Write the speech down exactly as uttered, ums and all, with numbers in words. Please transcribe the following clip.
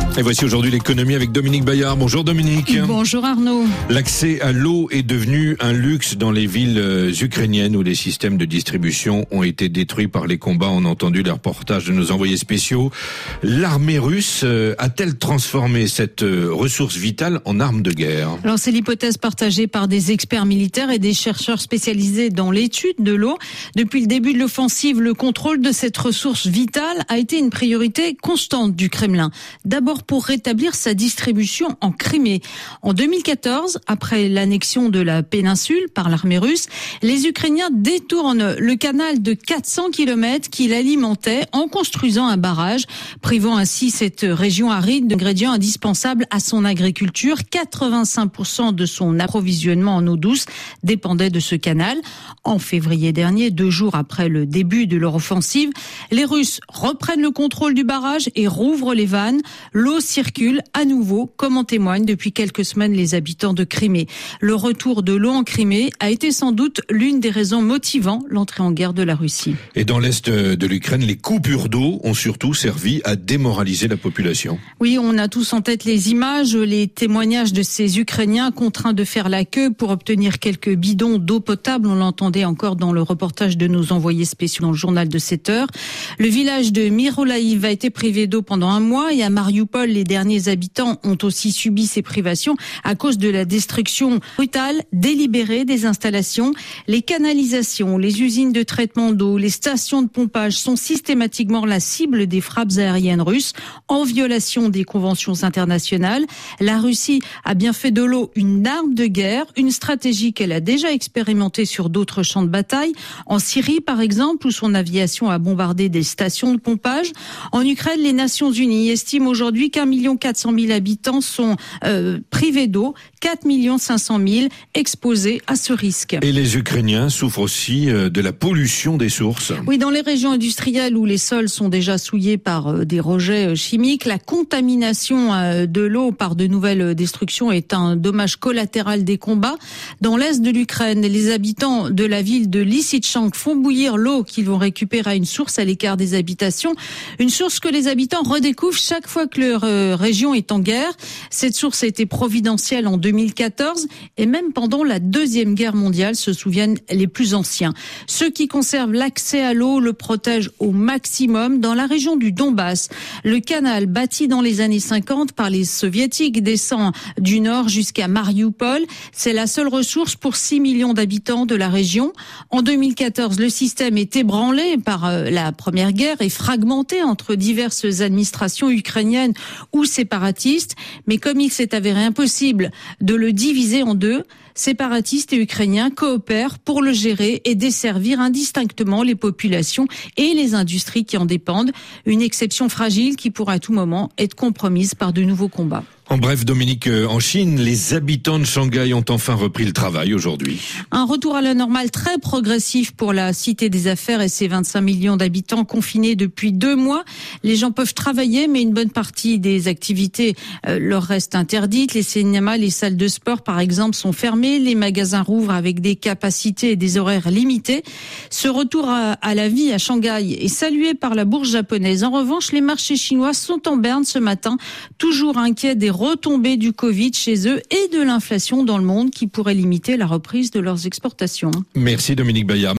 Et voici aujourd'hui l'économie avec Dominique Bayard. Bonjour Dominique. Bonjour Arnaud. L'accès à l'eau est devenu un luxe dans les villes ukrainiennes où les systèmes de distribution ont été détruits par les combats. On a entendu les reportages de nos envoyés spéciaux. L'armée russe a-t-elle transformé cette ressource vitale en arme de guerre? Alors c'est l'hypothèse partagée par des experts militaires et des chercheurs spécialisés dans l'étude de l'eau. Depuis le début de l'offensive, le contrôle de cette ressource vitale a été une priorité constante du Kremlin. D'abord pour rétablir sa distribution en Crimée. En deux mille quatorze, après l'annexion de la péninsule par l'armée russe, les Ukrainiens détournent le canal de quatre cents kilomètres qui l'alimentait en construisant un barrage, privant ainsi cette région aride d'ingrédients indispensables à son agriculture. quatre-vingt-cinq pour cent de son approvisionnement en eau douce dépendait de ce canal. En février dernier, deux jours après le début de leur offensive, les Russes reprennent le contrôle du barrage et rouvrent les vannes. L'eau circule à nouveau, comme en témoignent depuis quelques semaines les habitants de Crimée. Le retour de l'eau en Crimée a été sans doute l'une des raisons motivant l'entrée en guerre de la Russie. Et dans l'est de l'Ukraine, les coupures d'eau ont surtout servi à démoraliser la population. Oui, on a tous en tête les images, les témoignages de ces Ukrainiens contraints de faire la queue pour obtenir quelques bidons d'eau potable. On l'entendait encore dans le reportage de nos envoyés spéciaux dans le journal de sept heures. Le village de Myrolaïv a été privé d'eau pendant un mois et à Mariupol, les derniers habitants ont aussi subi ces privations à cause de la destruction brutale, délibérée des installations. Les canalisations, les usines de traitement d'eau, les stations de pompage sont systématiquement la cible des frappes aériennes russes en violation des conventions internationales. La Russie a bien fait de l'eau une arme de guerre, une stratégie qu'elle a déjà expérimentée sur d'autres champs de bataille. En Syrie, par exemple, où son aviation a bombardé des stations de pompage. En Ukraine, les Nations Unies estiment aujourd'hui qu'un million quatre cent mille habitants sont euh, privés d'eau, quatre millions cinq cent mille exposés à ce risque. Et les Ukrainiens souffrent aussi de la pollution des sources. Oui, dans les régions industrielles où les sols sont déjà souillés par euh, des rejets chimiques, la contamination euh, de l'eau par de nouvelles destructions est un dommage collatéral des combats. Dans l'est de l'Ukraine, les habitants de la ville de Lysychansk font bouillir l'eau qu'ils vont récupérer à une source à l'écart des habitations. Une source que les habitants redécouvrent chaque fois que leur euh, région est en guerre. Cette source a été providentielle en deux mille quatorze et même pendant la Deuxième Guerre mondiale, se souviennent les plus anciens. Ceux qui conservent l'accès à l'eau le protègent au maximum. Dans la région du Donbass, le canal bâti dans les années cinquante par les soviétiques descend du nord jusqu'à Mariupol. C'est la seule ressource pour six millions d'habitants de la région. En deux mille quatorze, le système est ébranlé par la Première Guerre et fragmenté entre diverses administrations ukrainiennes ou séparatistes. Mais comme il s'est avéré impossible de le diviser en deux, séparatistes et ukrainiens coopèrent pour le gérer et desservir indistinctement les populations et les industries qui en dépendent. Une exception fragile qui pourra à tout moment être compromise par de nouveaux combats. En bref, Dominique, en Chine, les habitants de Shanghai ont enfin repris le travail aujourd'hui. Un retour à la normale très progressif pour la Cité des Affaires et ses vingt-cinq millions d'habitants confinés depuis deux mois. Les gens peuvent travailler, mais une bonne partie des activités euh, leur restent interdites. Les cinémas, les salles de sport, par exemple, sont fermées. Les magasins rouvrent avec des capacités et des horaires limités. Ce retour à, à la vie à Shanghai est salué par la bourse japonaise. En revanche, les marchés chinois sont en berne ce matin, toujours inquiets des retombées du Covid chez eux et de l'inflation dans le monde qui pourrait limiter la reprise de leurs exportations. Merci Dominique Bayard.